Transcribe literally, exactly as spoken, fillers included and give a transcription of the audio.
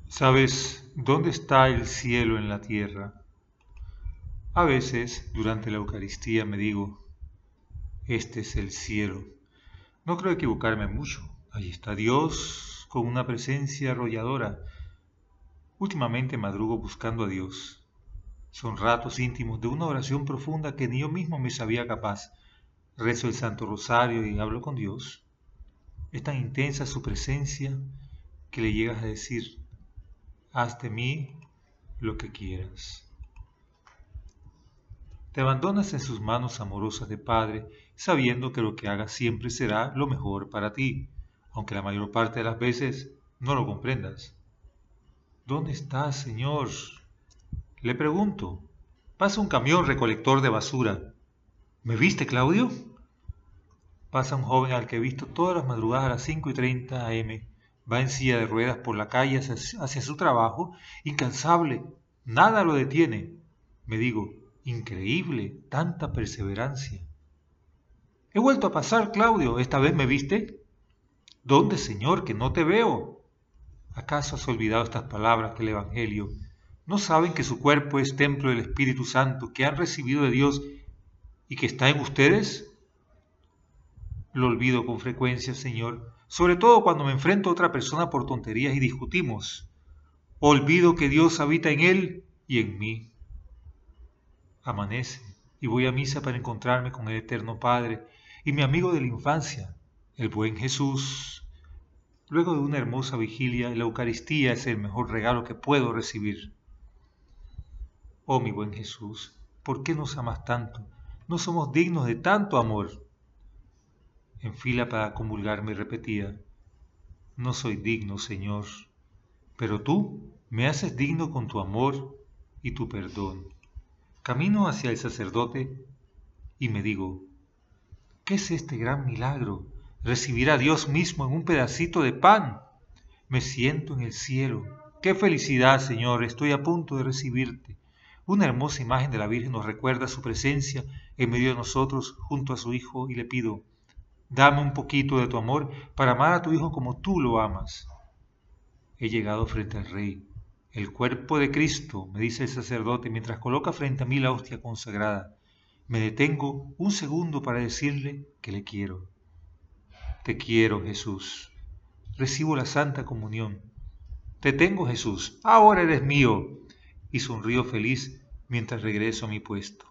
¿Sabes dónde está el cielo en la tierra? A veces, durante la Eucaristía, me digo, este es el cielo. No creo equivocarme mucho. Ahí está Dios con una presencia arrolladora. Últimamente madrugo buscando a Dios. Son ratos íntimos de una oración profunda que ni yo mismo me sabía capaz. Rezo el Santo Rosario y hablo con Dios. Es tan intensa su presencia que le llegas a decir, haz de mí lo que quieras. Te abandonas en sus manos amorosas de Padre, sabiendo que lo que hagas siempre será lo mejor para ti, aunque la mayor parte de las veces no lo comprendas. ¿Dónde estás, Señor? Le pregunto. Pasa un camión recolector de basura. ¿Me viste, Claudio? Pasa un joven al que he visto todas las madrugadas a las cinco y treinta a m. Va en silla de ruedas por la calle hacia, hacia su trabajo, incansable. Nada lo detiene. Me digo, increíble, tanta perseverancia. He vuelto a pasar, Claudio. ¿Esta vez me viste? ¿Dónde, Señor, que no te veo? ¿Acaso has olvidado estas palabras del Evangelio? ¿No saben que su cuerpo es templo del Espíritu Santo que han recibido de Dios y que está en ustedes? Lo olvido con frecuencia, Señor, sobre todo cuando me enfrento a otra persona por tonterías y discutimos. Olvido que Dios habita en él y en mí. Amanece y voy a misa para encontrarme con el Eterno Padre y mi amigo de la infancia, el buen Jesús. Luego de una hermosa vigilia, la Eucaristía es el mejor regalo que puedo recibir. Oh mi buen Jesús, ¿por qué nos amas tanto? No somos dignos de tanto amor. En fila para comulgar me repetía, no soy digno, Señor, pero tú me haces digno con tu amor y tu perdón. Camino hacia el sacerdote y me digo, ¿qué es este gran milagro? Recibir a Dios mismo en un pedacito de pan. Me siento en el cielo. ¡Qué felicidad, Señor! Estoy a punto de recibirte. Una hermosa imagen de la Virgen nos recuerda su presencia en medio de nosotros junto a su Hijo y le pido, dame un poquito de tu amor para amar a tu Hijo como tú lo amas. He llegado frente al Rey. El cuerpo de Cristo, me dice el sacerdote mientras coloca frente a mí la hostia consagrada. Me detengo un segundo para decirle que le quiero. Te quiero, Jesús. Recibo la Santa Comunión. Te tengo, Jesús. Ahora eres mío. Y sonrío feliz mientras regreso a mi puesto.